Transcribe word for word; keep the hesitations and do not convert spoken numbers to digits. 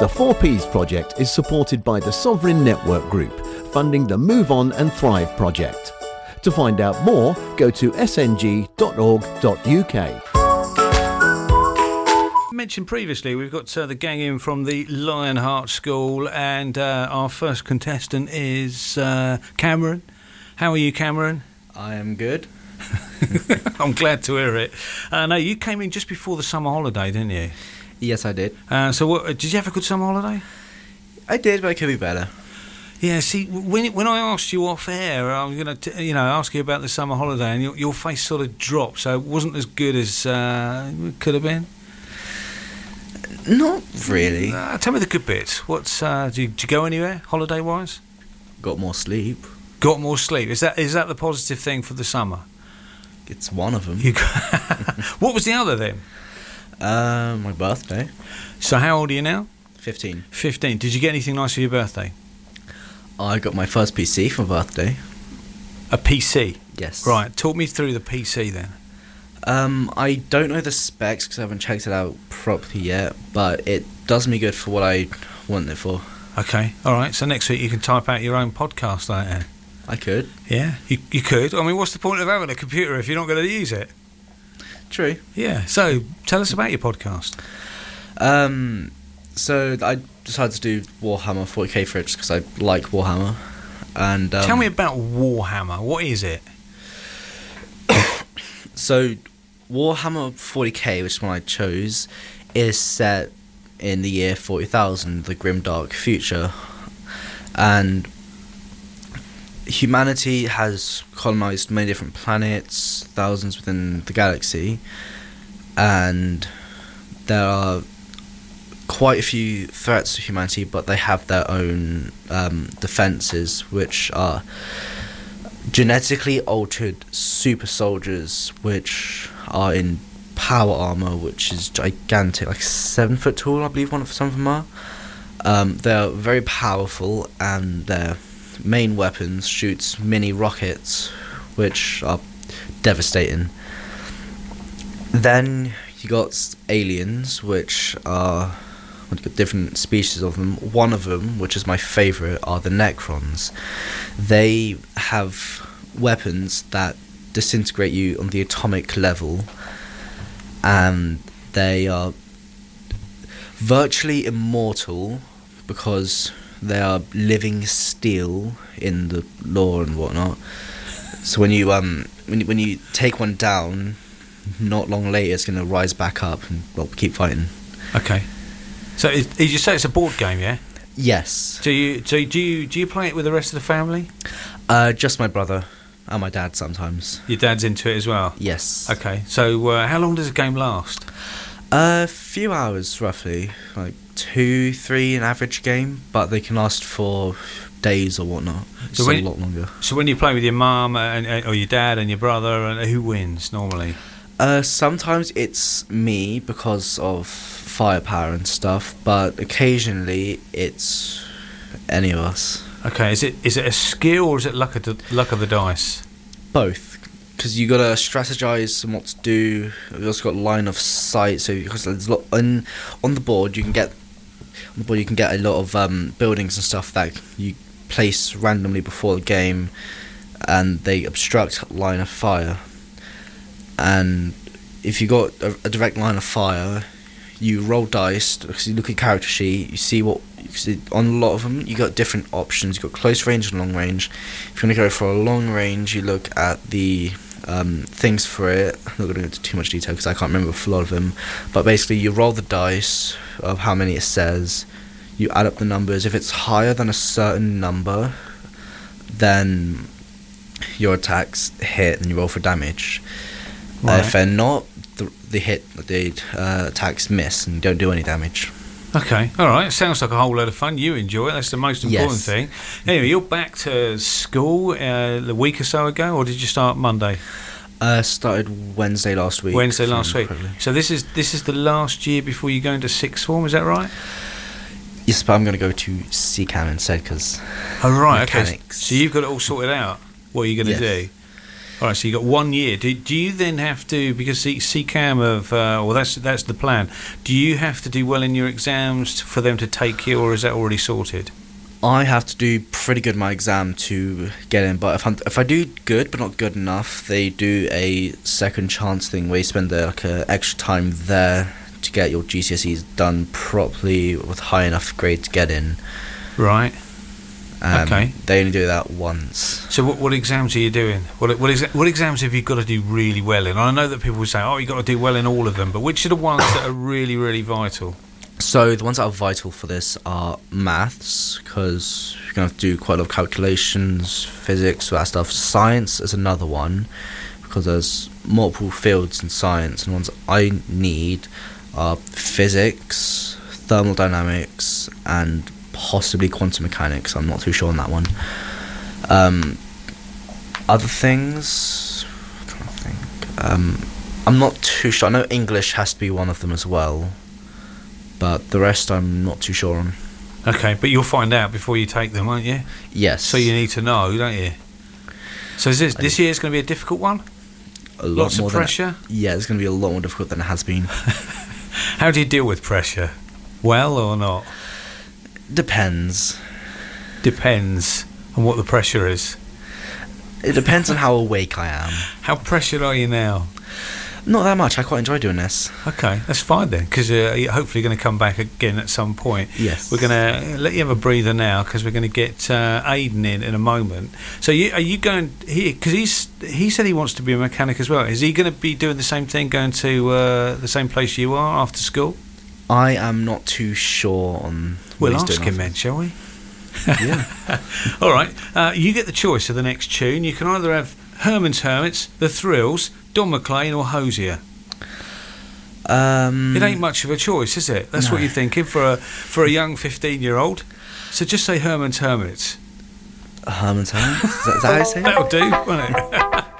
The four Ps project is supported by the Sovereign Network Group, funding the Move On and Thrive project. To find out more, go to s n g dot org dot u k. Mentioned previously, we've got uh, the gang in from the Lionheart School, and uh, our first contestant is uh, Cameron. How are you, Cameron? I am good. I'm glad to hear it. Uh, no, you came in just before the summer holiday, didn't you? Yes, I did. Uh, so, what, did you have a good summer holiday? I did, but it could be better. Yeah. See, when when I asked you off air, I was going to, you know, ask you about the summer holiday, and your, your face sort of dropped. So it wasn't as good as uh, it could have been. Not really. Uh, tell me the good bits. What's uh, did, you, did you go anywhere holiday wise? Got more sleep. Got more sleep. Is that is that the positive thing for the summer? It's one of them. You got what was the other then? Uh, my birthday. So how old are you now? Fifteen. Fifteen. Did you get anything nice for your birthday? I got my first P C for birthday. A P C. Yes. Right. Talk me through the P C then. Um, I don't know the specs because I haven't checked it out properly yet, but it does me good for what I want it for. Okay. All right. So next week you can type out your own podcast, like I could. Yeah. You you could. I mean, what's the point of having a computer if you're not going to use it? True. Yeah. So tell us about your podcast. Um, so I decided to do Warhammer forty K for it just because I like Warhammer. And um, tell me about Warhammer. What is it? So Warhammer forty K, which is one I chose, is set in the year forty thousand, the grimdark future, and humanity has colonized many different planets, thousands within the galaxy, and there are quite a few threats to humanity, but they have their own um, defenses, which are genetically altered super soldiers, which are in power armor, which is gigantic, like seven foot tall, I believe one of some of them are. Um, they're very powerful, and their main weapons shoots mini rockets, which are devastating. Then you got aliens, which are different species of them. One of them, which is my favourite, are the Necrons. They have weapons that disintegrate you on the atomic level, and they are virtually immortal because they are living steel in the lore and whatnot. So when you um when you, when you take one down, not long later it's going to rise back up and well keep fighting. Okay. So is, is you say it's a board game, yeah? Yes. Do you so do you do you play it with the rest of the family? Uh, just my brother and my dad sometimes. Your dad's into it as well? Yes. Okay. So uh, how long does a game last? A few hours roughly, like two, three an average game, but they can last for days or whatnot. It's so when, a lot longer. So when you play with your mum and, and or your dad and your brother, and who wins normally? Uh, sometimes it's me because of firepower and stuff, but occasionally it's any of us. Okay, is it is it a skill or is it luck of the, luck of the dice? Both, because you got to strategize and what to do. You've also got line of sight, so because there's a lot on on the board, you can get on the board you can get a lot of um, buildings and stuff that you place randomly before the game, and they obstruct line of fire. And if you got a, a direct line of fire, you roll dice because you look at character sheet. You see what you see, on a lot of them. You got different options. You got close range and long range. If you want to go for a long range, you look at the um, things for it. I'm not going to go into too much detail because I can't remember a lot of them. But basically, you roll the dice of how many it says. You add up the numbers. If it's higher than a certain number, then your attacks hit and you roll for damage. Right. Uh, if they're not, the, the hit, the uh, attacks miss and don't do any damage. Okay, all right. Sounds like a whole load of fun. You enjoy it. That's the most important yes. thing. Anyway, you're back to school uh, a week or so ago, or did you start Monday? Uh, started Wednesday last week. Wednesday last week. Probably. So this is this is the last year before you go into sixth form. Is that right? Yes, but I'm going to go to C CAM instead because. Oh right, mechanics. okay. So you've got it all sorted out. What are you going to yes. do? All right, so you got one year. Do, do you then have to, because C- CCAM of, uh, well, that's that's the plan. Do you have to do well in your exams for them to take you, or is that already sorted? I have to do pretty good in my exam to get in, but if, I'm, if I do good but not good enough, they do a second chance thing where you spend uh, like a extra time there to get your G C S Es done properly with high enough grade to get in. Right. Um, okay. They only do that once. So what, what exams are you doing? What what, exa- what exams have you got to do really well in? I know that people will say, oh, you've got to do well in all of them, but which are the ones that are really, really vital? So the ones that are vital for this are maths, because you're going to have to do quite a lot of calculations, physics, all that stuff. Science is another one, because there's multiple fields in science, and ones I need are physics, thermodynamics, and possibly quantum mechanics. I'm not too sure on that one. Um, other things, I'm trying to think. Um, I'm not too sure. I know English has to be one of them as well, but the rest I'm not too sure on. Okay, but you'll find out before you take them, won't you? Yes. So you need to know, don't you? So is this this year's going to be a difficult one? A lot Lots more of pressure? Than it, yeah, it's going to be a lot more difficult than it has been. How do you deal with pressure? Well or not? Depends. Depends on what the pressure is. It depends on how awake I am. How pressured are you now? Not that much. I quite enjoy doing this. Okay, that's fine then, because uh, you're hopefully going to come back again at some point. Yes. We're going to let you have a breather now, because we're going to get uh, Aidan in in a moment. So you, are you going here? Because he's he said he wants to be a mechanic as well. Is he going to be doing the same thing, going to uh, the same place you are after school? I am not too sure on. We'll ask him then, shall we? Yeah. All right. Uh, you get the choice of the next tune. You can either have Herman's Hermits, The Thrills, Don McLean, or Hosier. Um, It ain't much of a choice, is it? That's no. what you're thinking for a for a young fifteen-year-old. So just say Herman's Hermits. Herman's Hermits? Is that, is that how you say it? That'll do, won't it?